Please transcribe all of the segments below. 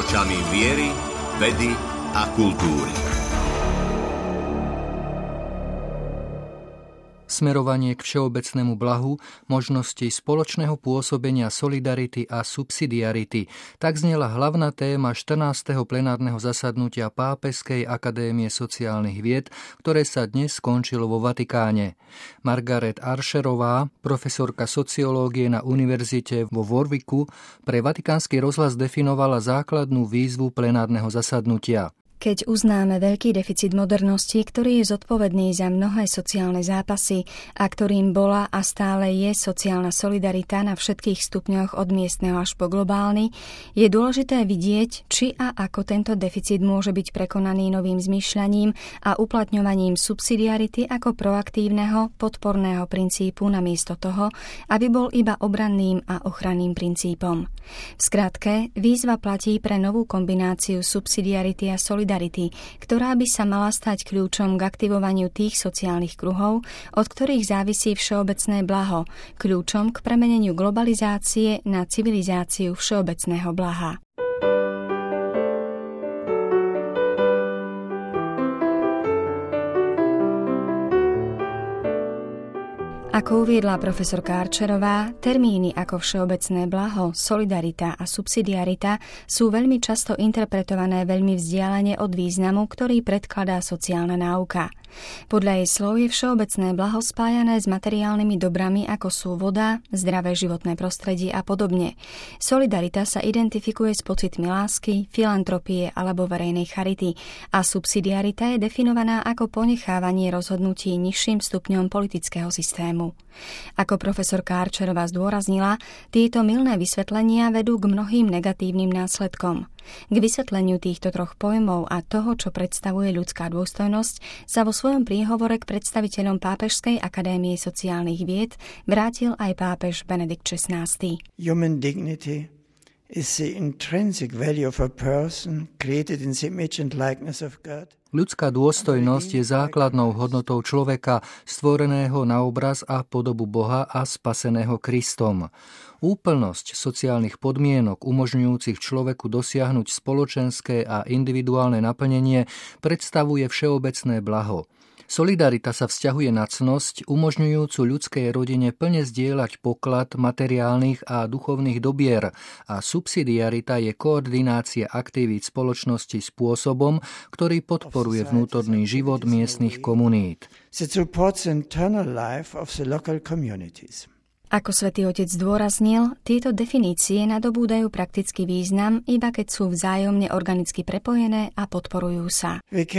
Očami viery, vedy a kultúry. Smerovanie k všeobecnému blahu, možnosti spoločného pôsobenia solidarity a subsidiarity. Tak znela hlavná téma 14. plenárneho zasadnutia Pápežskej akadémie sociálnych vied, ktoré sa dnes skončilo vo Vatikáne. Margaret Archerová, profesorka sociológie na univerzite vo Warwicku, pre Vatikánsky rozhlas definovala základnú výzvu plenárneho zasadnutia. Keď uznáme veľký deficit modernosti, ktorý je zodpovedný za mnohé sociálne zápasy a ktorým bola a stále je sociálna solidarita na všetkých stupňoch od miestneho až po globálny, je dôležité vidieť, či a ako tento deficit môže byť prekonaný novým zmýšľaním a uplatňovaním subsidiarity ako proaktívneho, podporného princípu namiesto toho, aby bol iba obranným a ochranným princípom. V skratke, výzva platí pre novú kombináciu subsidiarity a solidarity, ktorá by sa mala stať kľúčom k aktivovaniu tých sociálnych kruhov, od ktorých závisí všeobecné blaho, kľúčom k premeneniu globalizácie na civilizáciu všeobecného blaha. Ako uviedla profesorka Archerová, termíny ako všeobecné blaho, solidarita a subsidiarita sú veľmi často interpretované veľmi vzdialene od významu, ktorý predkladá sociálna náuka. Podľa jej slov je všeobecné blaho spájané s materiálnymi dobrami, ako sú voda, zdravé životné prostredie a podobne. Solidarita sa identifikuje s pocitmi lásky, filantropie alebo verejnej charity a subsidiarita je definovaná ako ponechávanie rozhodnutí nižším stupňom politického systému. Ako profesorka Archerová zdôraznila, tieto mylné vysvetlenia vedú k mnohým negatívnym následkom. K vysvetleniu týchto troch pojmov a toho, čo predstavuje ľudská dôstojnosť, sa vo svojom príhovore k predstaviteľom Pápežskej akadémie sociálnych vied vrátil aj pápež Benedikt XVI. Human dignity is the intrinsic value of a person created in the image and likeness of God. Ľudská dôstojnosť je základnou hodnotou človeka, stvoreného na obraz a podobu Boha a spaseného Kristom. Úplnosť sociálnych podmienok umožňujúcich človeku dosiahnuť spoločenské a individuálne naplnenie predstavuje všeobecné blaho. Solidarita sa vzťahuje na cnosť, umožňujúcu ľudskej rodine plne zdieľať poklad materiálnych a duchovných dobier a subsidiarita je koordinácia aktivít spoločnosti spôsobom, ktorý podporuje vnútorný život miestnych komunít. Ako Svätý Otec zdôraznil, tieto definície nadobúdajú praktický význam, iba keď sú vzájomne organicky prepojené a podporujú sa.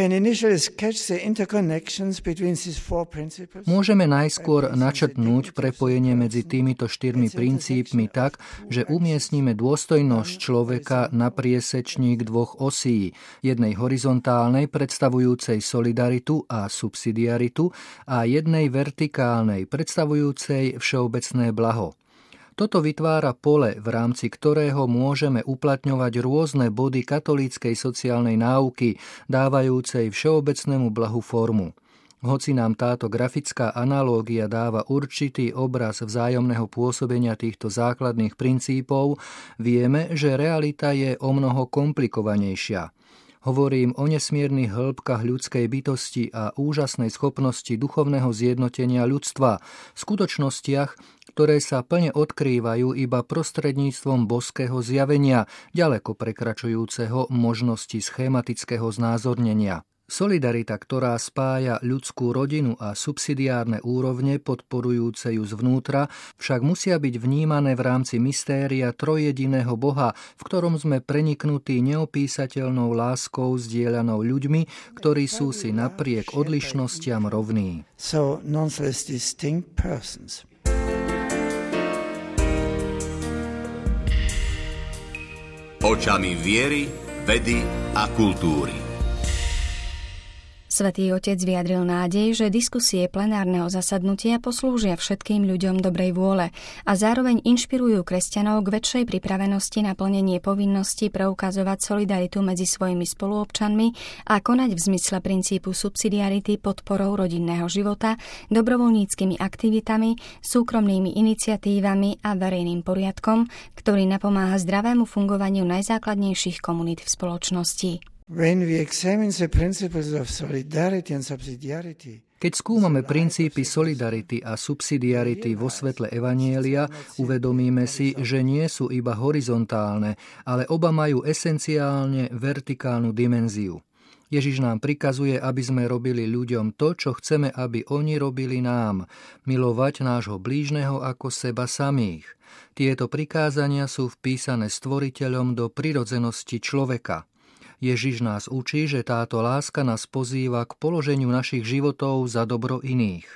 Môžeme najskôr načrtnúť prepojenie medzi týmito štyrmi princípmi tak, že umiestnime dôstojnosť človeka na priesečník dvoch osí, jednej horizontálnej predstavujúcej solidaritu a subsidiaritu a jednej vertikálnej predstavujúcej všeobecné blaho. Toto vytvára pole, v rámci ktorého môžeme uplatňovať rôzne body katolíckej sociálnej náuky, dávajúcej všeobecnému blahu formu. Hoci nám táto grafická analógia dáva určitý obraz vzájomného pôsobenia týchto základných princípov, vieme, že realita je omnoho komplikovanejšia. Hovorím o nesmiernych hĺbkach ľudskej bytosti a úžasnej schopnosti duchovného zjednotenia ľudstva, skutočnostiach, ktoré sa plne odkrývajú iba prostredníctvom božského zjavenia, ďaleko prekračujúceho možnosti schematického znázornenia. Solidarita, ktorá spája ľudskú rodinu a subsidiárne úrovne podporujúce ju zvnútra, však musia byť vnímané v rámci mystéria trojjediného Boha, v ktorom sme preniknutí neopísateľnou láskou zdieľanou ľuďmi, ktorí sú si napriek odlišnostiam rovní. Očami viery, vedy a kultúry. Svätý Otec vyjadril nádej, že diskusie plenárneho zasadnutia poslúžia všetkým ľuďom dobrej vôle a zároveň inšpirujú kresťanov k väčšej pripravenosti na plnenie povinnosti preukazovať solidaritu medzi svojimi spoluobčanmi a konať v zmysle princípu subsidiarity podporou rodinného života, dobrovoľníckymi aktivitami, súkromnými iniciatívami a verejným poriadkom, ktorý napomáha zdravému fungovaniu najzákladnejších komunít v spoločnosti. Keď skúmame princípy solidarity a subsidiarity vo svetle evanjelia, uvedomíme si, že nie sú iba horizontálne, ale oba majú esenciálne vertikálnu dimenziu. Ježiš nám prikazuje, aby sme robili ľuďom to, čo chceme, aby oni robili nám, milovať nášho blížneho ako seba samých. Tieto prikázania sú vpísané Stvoriteľom do prirodzenosti človeka. Ježiš nás učí, že táto láska nás pozýva k položeniu našich životov za dobro iných.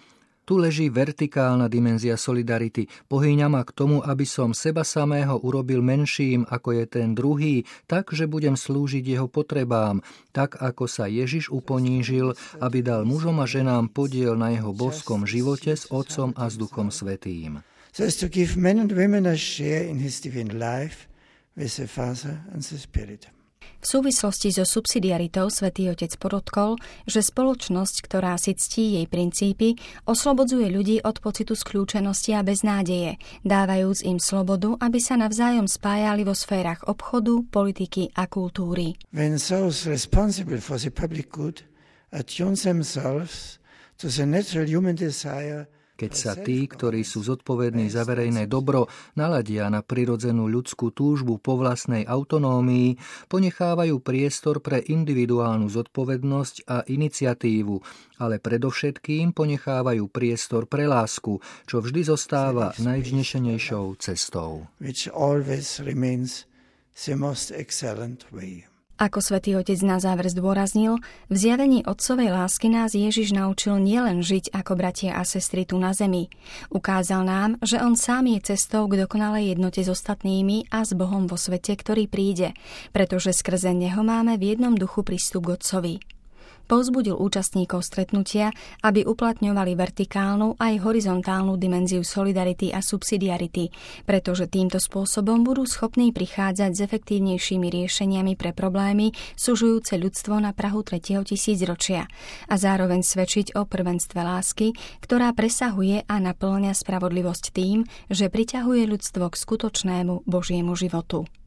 Tu leží vertikálna dimenzia solidarity. Pohýňa ma k tomu, aby som seba samého urobil menším, ako je ten druhý, tak, že budem slúžiť jeho potrebám, tak, ako sa Ježiš uponížil, aby dal mužom a ženám podiel na jeho boskom živote s Otcom a s Duchom Svätým. So as to give men and women a share in his divine life with the Father and the Spirit. V súvislosti so subsidiaritou Svätý Otec podotkol, že spoločnosť, ktorá si ctí jej princípy, oslobodzuje ľudí od pocitu skľúčenosti a beznádeje, dávajúc im slobodu, aby sa navzájom spájali vo sférach obchodu, politiky a kultúry. When those responsible for the public good attune themselves to the natural human desire. Keď sa tí, ktorí sú zodpovední za verejné dobro, naladia na prirodzenú ľudskú túžbu po vlastnej autonómii, ponechávajú priestor pre individuálnu zodpovednosť a iniciatívu, ale predovšetkým ponechávajú priestor pre lásku, čo vždy zostáva najvznešenejšou cestou. Which always remains the most excellent way. Ako Svätý Otec na záver zdôraznil, v zjavení otcovej lásky nás Ježiš naučil nielen žiť ako bratia a sestry tu na zemi. Ukázal nám, že on sám je cestou k dokonalej jednote s ostatnými a s Bohom vo svete, ktorý príde, pretože skrze neho máme v jednom duchu prístup k Otcovi. Povzbudil účastníkov stretnutia, aby uplatňovali vertikálnu aj horizontálnu dimenziu solidarity a subsidiarity, pretože týmto spôsobom budú schopní prichádzať s efektívnejšími riešeniami pre problémy sužujúce ľudstvo na prahu 3. tisícročia a zároveň svedčiť o prvenstve lásky, ktorá presahuje a napĺňa spravodlivosť tým, že priťahuje ľudstvo k skutočnému Božiemu životu.